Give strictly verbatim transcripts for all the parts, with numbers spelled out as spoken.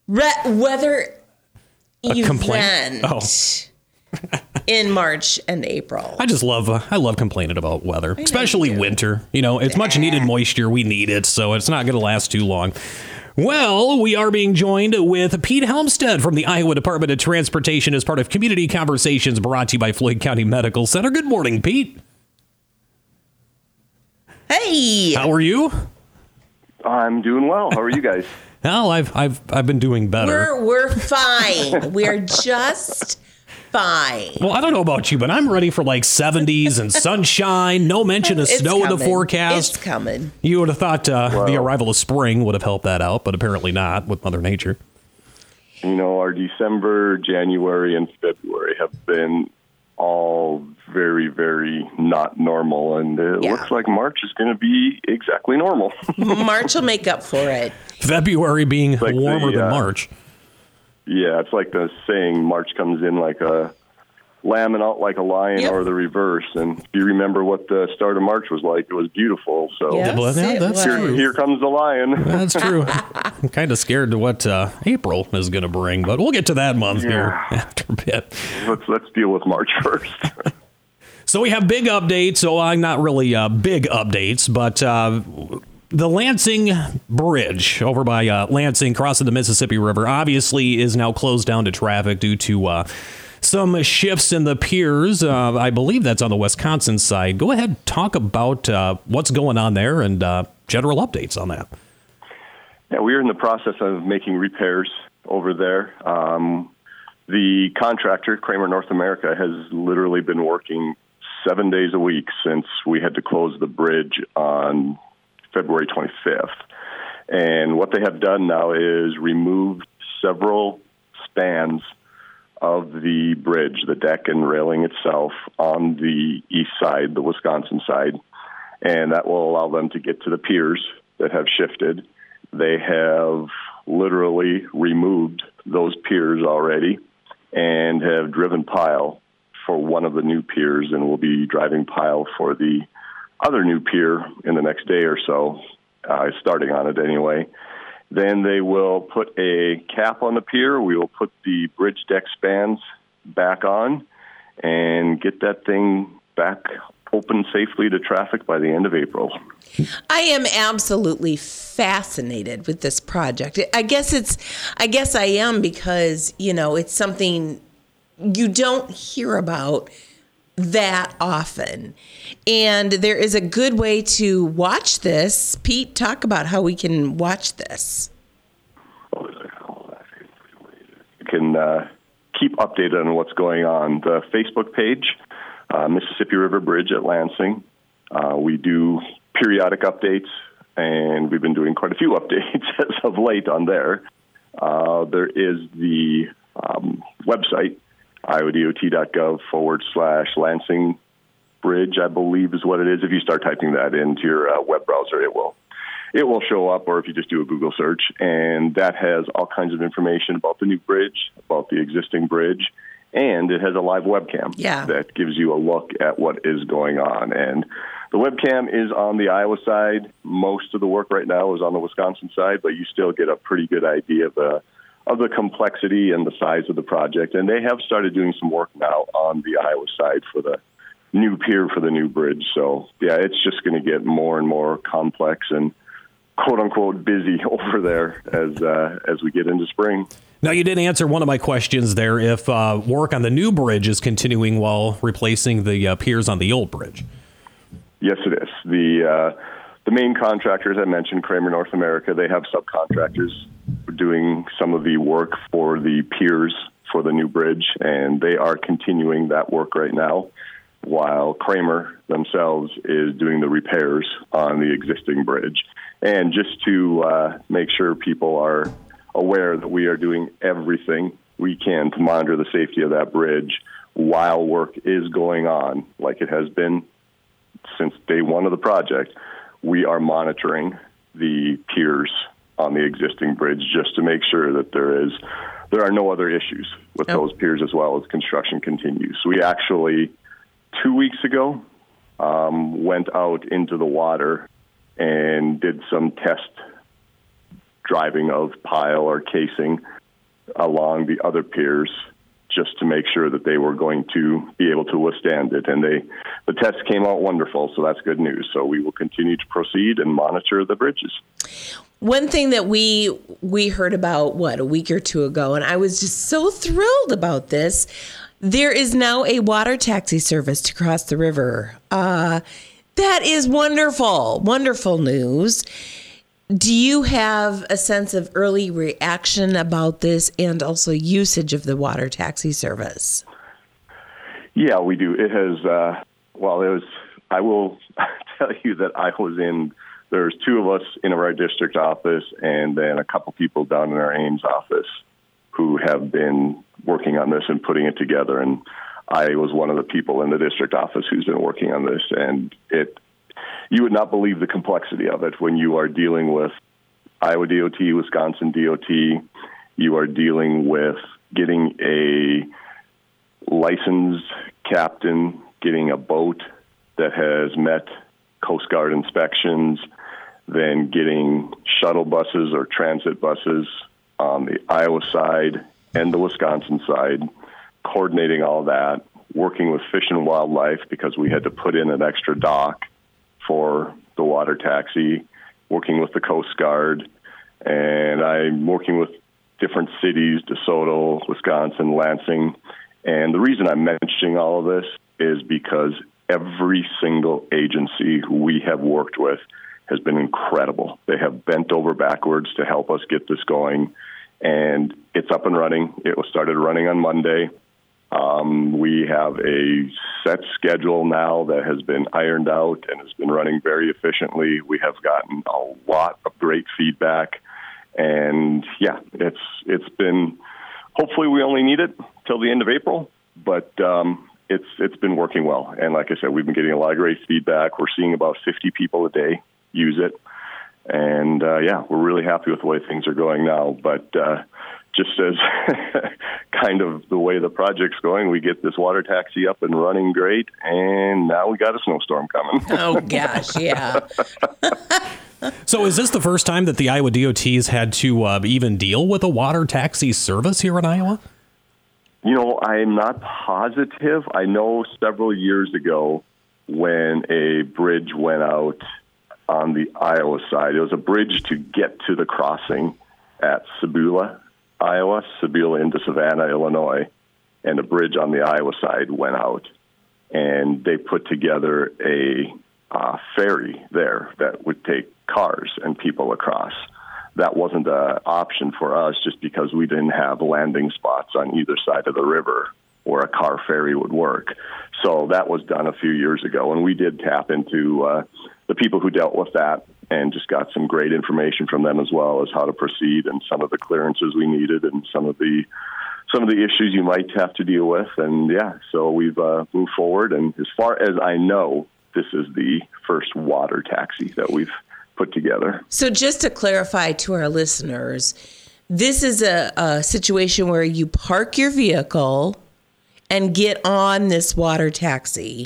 Re- weather A event complaint? Oh. in March and April. I just love uh, I love complaining about weather, especially winter. You know, it's much needed moisture. We need it, so it's not going to last too long. Well, we are being joined with Pete Helmstead from the Iowa Department of Transportation as part of Community Conversations brought to you by Floyd County Medical Center. Good morning, Pete. Hey. How are you? I'm doing well. How are you guys? Well, I've I've I've been doing better. We're we're fine. We're just fine. Well, I don't know about you, but I'm ready for like seventies and sunshine. No mention of It's snow in coming. the forecast. It's coming. You would have thought uh, Well- the arrival of spring would have helped that out, but apparently not with Mother Nature. You know, our December, January, and February have been all very, very not normal, and it Yeah. looks like March is going to be exactly normal. March will make up for it. February being like warmer the, than uh, March. Yeah, it's like the saying, March comes in like a lamb and out like a lion, Yep. or the reverse. And if you remember what the start of March was like, it was beautiful. So Yes, Well, yeah, it that's was. here, here comes the lion. That's true. I'm kind of scared to what uh, April is going to bring, but we'll get to that month here Yeah. after a bit. let's let's deal with March first. So we have big updates. So I'm not really uh, big updates, but uh, the Lansing Bridge over by uh, Lansing, crossing the Mississippi River, obviously is now closed down to traffic due to uh, some shifts in the piers. Uh, I believe that's on the Wisconsin side. Go ahead, talk about uh, what's going on there and uh, general updates on that. Yeah, we are in the process of making repairs over there. Um, the contractor, Kramer North America, has literally been working seven days a week since we had to close the bridge on February twenty-fifth. And what they have done now is removed several spans of the bridge, the deck and railing itself, on the east side, the Wisconsin side. And that will allow them to get to the piers that have shifted. They have literally removed those piers already and have driven pile for one of the new piers, and will be driving pile for the other new pier in the next day or so, uh, starting on it anyway. Then they will put a cap on the pier. We will put the bridge deck spans back on and get that thing back open safely to traffic by the end of April. I am absolutely fascinated with this project. I guess it's, I guess I am because, you know, it's something you don't hear about that often. And there is a good way to watch this. Pete, talk about how we can watch this. You can uh, keep updated on what's going on. The Facebook page, uh, Mississippi River Bridge at Lansing. Uh, we do periodic updates, and we've been doing quite a few updates as of late on there. Uh, there is the um, website, iowdot.gov forward slash Lansing Bridge, I believe is what it is. If you start typing that into your uh, web browser, it will it will show up, or if you just do a Google search. And that has all kinds of information about the new bridge, about the existing bridge, and it has a live webcam Yeah. that gives you a look at what is going on. And the webcam is on the Iowa side. Most of the work right now is on the Wisconsin side, but you still get a pretty good idea of the of the complexity and the size of the project. And they have started doing some work now on the Iowa side for the new pier for the new bridge. So, yeah, it's just going to get more and more complex and quote-unquote busy over there as uh, as we get into spring. Now, you did answer one of my questions there, if uh, work on the new bridge is continuing while replacing the uh, piers on the old bridge. Yes, it is. The uh, the main contractors I mentioned, Kramer North America, they have subcontractors doing some of the work for the piers for the new bridge, and they are continuing that work right now, while Kramer themselves is doing the repairs on the existing bridge. And just to uh, make sure people are aware that we are doing everything we can to monitor the safety of that bridge while work is going on, like it has been since day one of the project. We are monitoring the piers on the existing bridge just to make sure that there is there are no other issues with Oh. those piers as well as construction continues. We actually, two weeks ago, um, went out into the water and did some test driving of pile or casing along the other piers just to make sure that they were going to be able to withstand it. And they, the tests came out wonderful, so that's good news. So we will continue to proceed and monitor the bridges. One thing that we we heard about, what, a week or two ago, and I was just so thrilled about this, there is now a water taxi service to cross the river. Uh, that is wonderful, wonderful news. Do you have a sense of early reaction about this and also usage of the water taxi service? Yeah, we do. It has, uh, well, it was, I will tell you that I was in, there's two of us in our district office and then a couple people down in our Ames office who have been working on this and putting it together. And I was one of the people in the district office who's been working on this. And it, you would not believe the complexity of it when you are dealing with Iowa D O T, Wisconsin D O T. You are dealing with getting a licensed captain, getting a boat that has met Coast Guard inspections, then getting shuttle buses or transit buses on the Iowa side and the Wisconsin side, coordinating all that, working with Fish and Wildlife because we had to put in an extra dock for the water taxi, working with the Coast Guard, and I'm working with different cities, DeSoto, Wisconsin, Lansing. And the reason I'm mentioning all of this is because every single agency who we have worked with has been incredible. They have bent over backwards to help us get this going, and it's up and running. It was started running on Monday. Um, we have a set schedule now that has been ironed out and has been running very efficiently. We have gotten a lot of great feedback, and yeah, it's it's been. Hopefully, we only need it till the end of April, but um, it's it's been working well. And like I said, we've been getting a lot of great feedback. We're seeing about fifty people a day use it, and uh, yeah, we're really happy with the way things are going now. But uh, just as kind of the way the project's going, we get this water taxi up and running great, and now we got a snowstorm coming. Oh, gosh, yeah. So is this the first time that the Iowa D O T has had to uh, even deal with a water taxi service here in Iowa? You know, I'm not positive. I know several years ago when a bridge went out on the Iowa side, it was a bridge to get to the crossing at Sebula, Iowa, Sebula into Savannah, Illinois, and a bridge on the Iowa side went out. And they put together a uh, ferry there that would take cars and people across. That wasn't an option for us just because we didn't have landing spots on either side of the river where a car ferry would work. So that was done a few years ago, and we did tap into uh, the people who dealt with that and just got some great information from them as well as how to proceed and some of the clearances we needed and some of the some of the issues you might have to deal with. And yeah, so we've uh, moved forward. And as far as I know, this is the first water taxi that we've put together. So just to clarify to our listeners, this is a, a situation where you park your vehicle and get on this water taxi.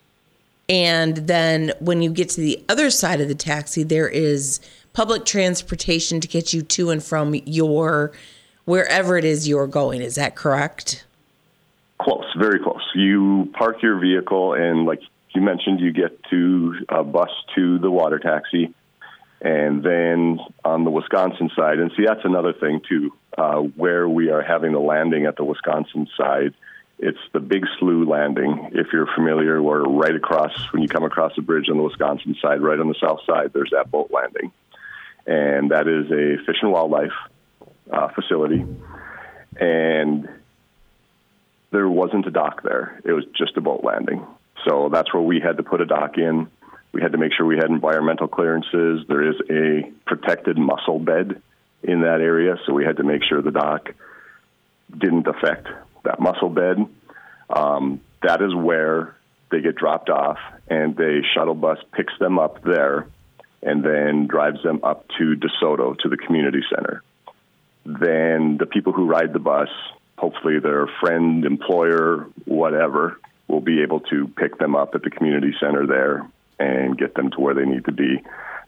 And then when you get to the other side of the taxi, there is public transportation to get you to and from your, wherever it is you're going. Is that correct? Close, very close. You park your vehicle and, like you mentioned, you get to a bus to the water taxi. And then on the Wisconsin side, and see, that's another thing, too, uh, where we are having the landing at the Wisconsin side. It's the Big Slough landing. If you're familiar, we're right across, when you come across the bridge on the Wisconsin side, right on the south side, there's that boat landing. And that is a Fish and Wildlife uh, facility. And there wasn't a dock there. It was just a boat landing. So that's where we had to put a dock in. We had to make sure we had environmental clearances. There is a protected mussel bed in that area, so we had to make sure the dock didn't affect that mussel bed. Um, that is where they get dropped off, and a shuttle bus picks them up there and then drives them up to DeSoto, to the community center. Then the people who ride the bus, hopefully their friend, employer, whatever, will be able to pick them up at the community center there and get them to where they need to be.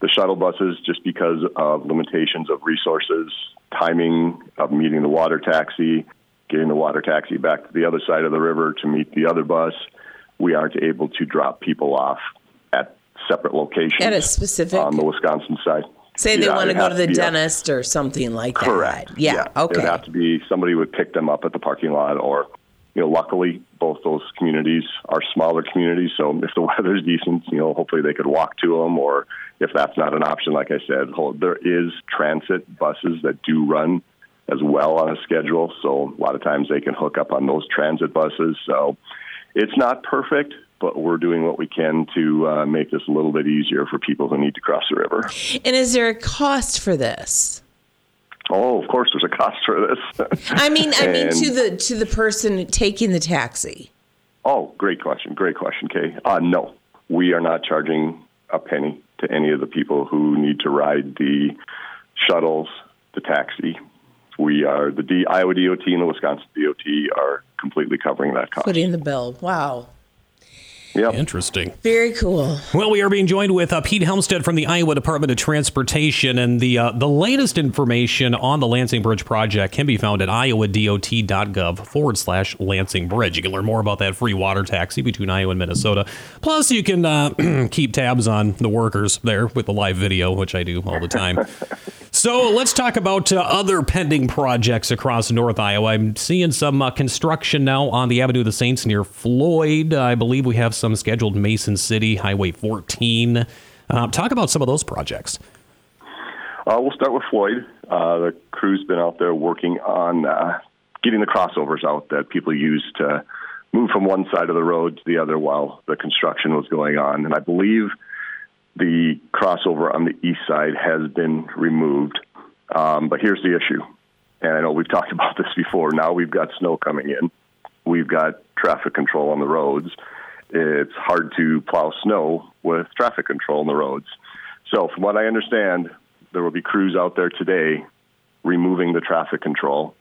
The shuttle buses, just because of limitations of resources, timing of meeting the water taxi, getting the water taxi back to the other side of the river to meet the other bus, we aren't able to drop people off at separate locations. At a specific... On the Wisconsin side. Say they yeah, want to go to the to dentist a, or something like that. Correct. Yeah, yeah. okay. It would have to be somebody would pick them up at the parking lot, or, you know, luckily both those communities are smaller communities, so if the weather's decent, you know, hopefully they could walk to them, or if that's not an option, like I said, there is transit buses that do run as well on a schedule, so a lot of times they can hook up on those transit buses. So it's not perfect, but we're doing what we can to uh, make this a little bit easier for people who need to cross the river. And is there a cost for this? Oh, of course, there's a cost for this. I mean, I mean And- to the to the person taking the taxi. Oh, great question. Great question, Kay. Uh, no, we are not charging a penny to any of the people who need to ride the shuttles, the taxi. We are, the D, Iowa D O T and the Wisconsin D O T are completely covering that cost. Footing the bill. Wow. Yep. Interesting. Very cool. Well, we are being joined with uh, Pete Helmstead from the Iowa Department of Transportation, and the uh, the latest information on the Lansing Bridge project can be found at iowadot.gov forward slash Lansing Bridge. You can learn more about that free water taxi between Iowa and Minnesota. Plus, you can uh, keep tabs on the workers there with the live video, which I do all the time. So let's talk about uh, other pending projects across North Iowa. I'm seeing some uh, construction now on the Avenue of the Saints near Floyd. I believe we have some scheduled Mason City, Highway fourteen. Uh, talk about some of those projects. Uh, we'll start with Floyd. Uh, the crew's been out there working on uh, getting the crossovers out that people use to move from one side of the road to the other while the construction was going on. And I believe the crossover on the east side has been removed. Um, but here's the issue. And I know we've talked about this before. Now we've got snow coming in. We've got traffic control on the roads. It's hard to plow snow with traffic control on the roads. So from what I understand, there will be crews out there today removing the traffic control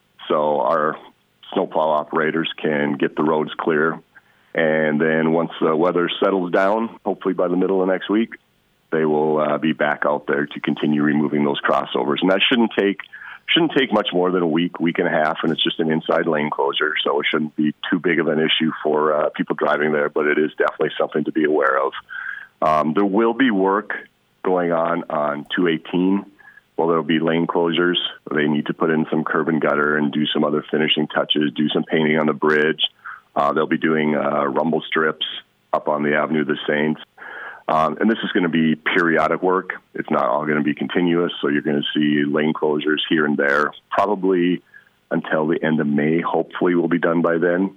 so our snowplow operators can get the roads clear. And then once the weather settles down, hopefully by the middle of next week, they will uh, be back out there to continue removing those crossovers. And that shouldn't take shouldn't take much more than a week, week and a half, and it's just an inside lane closure, so it shouldn't be too big of an issue for uh, people driving there, but it is definitely something to be aware of. Um, there will be work going on on two eighteen. Well, there will be lane closures. They need to put in some curb and gutter and do some other finishing touches, do some painting on the bridge. Uh, they'll be doing uh, rumble strips up on the Avenue of the Saints. Um, and this is going to be periodic work. It's not all going to be continuous, so you're going to see lane closures here and there, probably until the end of May. Hopefully we'll be done by then.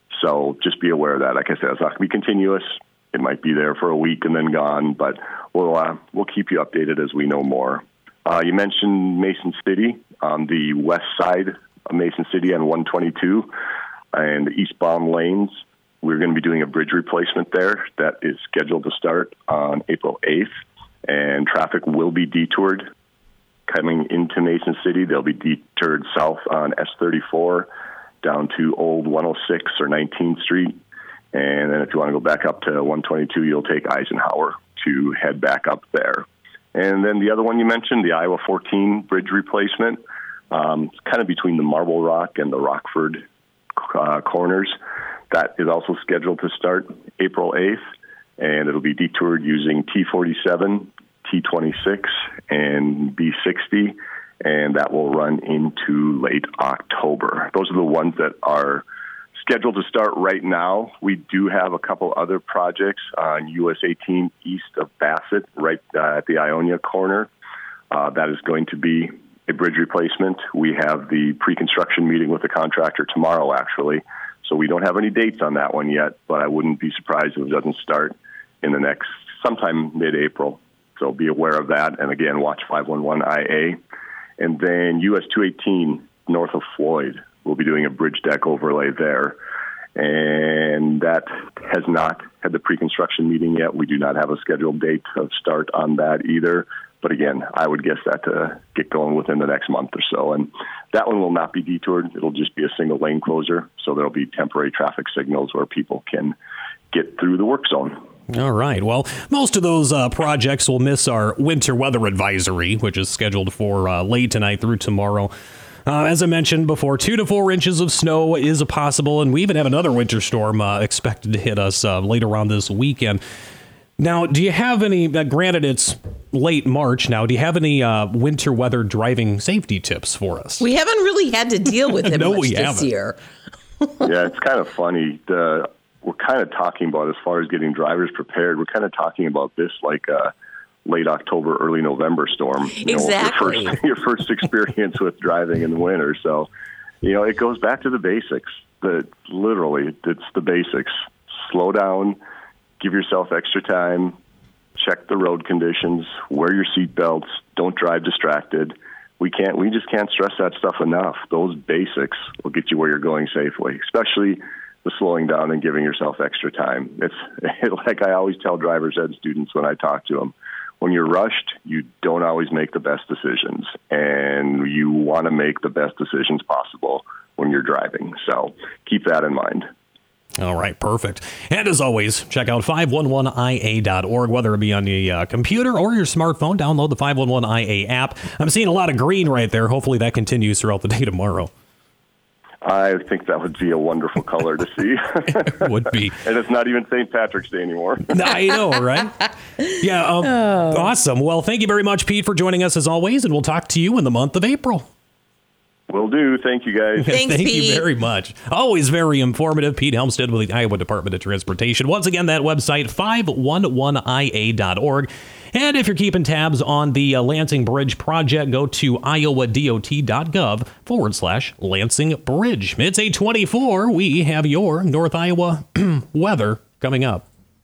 So just be aware of that. Like I said, it's not going to be continuous. It might be there for a week and then gone, but we'll uh, we'll keep you updated as we know more. Uh, you mentioned Mason City on the west side of Mason City on one twenty-two and the eastbound lanes. We're going to be doing a bridge replacement there that is scheduled to start on April eighth, and traffic will be detoured coming into Mason City. They'll be detoured south on S thirty-four down to Old one oh six or nineteenth Street. And then if you want to go back up to one twenty-two, you'll take Eisenhower to head back up there. And then the other one you mentioned, the Iowa fourteen bridge replacement, um, it's kind of between the Marble Rock and the Rockford uh, corners. That is also scheduled to start April eighth, and it'll be detoured using T forty-seven, T twenty-six, and B sixty, and that will run into late October. Those are the ones that are scheduled to start right now. We do have a couple other projects on U S eighteen east of Bassett, right uh, at the Ionia corner. Uh, that is going to be a bridge replacement. We have the pre-construction meeting with the contractor tomorrow, actually. So we don't have any dates on that one yet, but I wouldn't be surprised if it doesn't start in the next, sometime mid-April. So be aware of that. And again, watch five one one I A. And then U S two eighteen north of Floyd, we'll be doing a bridge deck overlay there. And that has not had the pre-construction meeting yet. We do not have a scheduled date of start on that either. But again, I would guess that to get going within the next month or so. And that one will not be detoured. It'll just be a single lane closure. So there'll be temporary traffic signals where people can get through the work zone. All right. Well, most of those uh, projects will miss our winter weather advisory, which is scheduled for uh, late tonight through tomorrow. Uh, as I mentioned before, two to four inches of snow is a possible, and we even have another winter storm uh, expected to hit us uh, later on this weekend. Now, do you have any, uh, granted it's late March now, do you have any uh, winter weather driving safety tips for us? We haven't really had to deal with it no, much we this haven't. year. Yeah, it's kind of funny. The, we're kind of talking about, as far as getting drivers prepared, we're kind of talking about this like a late October, early November storm. You exactly. know, your first, your first experience with driving in the winter. So, you know, it goes back to the basics. The, literally, it's the basics. Slow down, give yourself extra time, check the road conditions, wear your seatbelts, don't drive distracted. We can't. We just can't stress that stuff enough. Those basics will get you where you're going safely, especially the slowing down and giving yourself extra time. It's it, like I always tell drivers ed students when I talk to them, when you're rushed, you don't always make the best decisions, and you want to make the best decisions possible when you're driving. So keep that in mind. All right, perfect. And as always, check out five one one I A dot org, whether it be on the uh, computer or your smartphone. Download the five one one I A app. I'm seeing a lot of green right there. Hopefully that continues throughout the day tomorrow. I think that would be a wonderful color to see. It would be. And it's not even Saint Patrick's Day anymore. I know, right? Yeah, um, oh. Awesome. Well, thank you very much, Pete, for joining us as always, and we'll talk to you in the month of April. Will do. Thank you, guys. Thanks, Thank Pete. you very much. Always very informative. Pete Helmstead with the Iowa Department of Transportation. Once again, that website, five one one I A dot org. And if you're keeping tabs on the uh, Lansing Bridge project, go to iowa dot gov forward slash Lansing Bridge. It's eight twenty-four. We have your North Iowa weather coming up.